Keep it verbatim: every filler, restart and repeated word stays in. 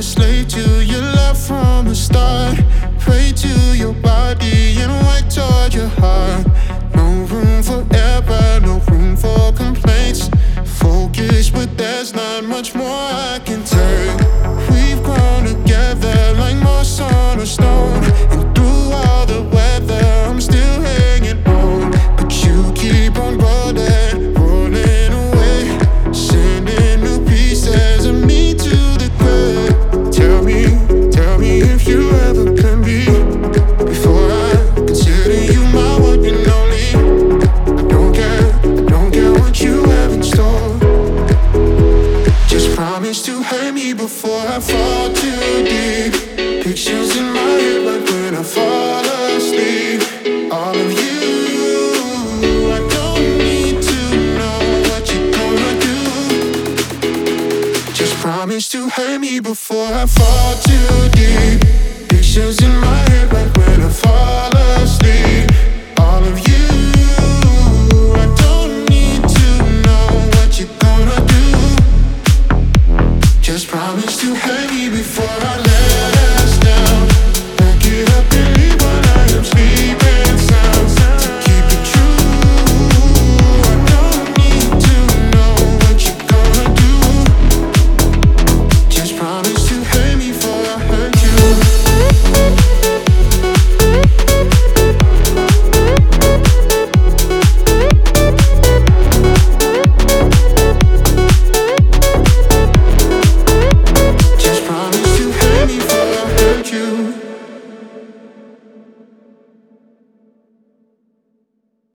slave to your love from the start. Pray to your body and work toward your heart. No room for error, no room for complaints. Focus, but there's not much more I can take. We've grown together like moss on a stone, and through all the weather I'm still hanging on. But you keep on rolling, rolling away, sending new pieces of me to the grave. Tell me, tell me if you ever can be, before I consider you my one and only. I don't care, I don't care what you have in store. Just promise to hurt me before I fall too deep. Pictures in my head like when I fall asleep. All of you, I don't need to know what you're gonna do. Just promise to hurt me before I fall too deep. Pictures in my head like when I fall asleep. All of you, I don't need to know what you're gonna do. Just promise to hurt me before I let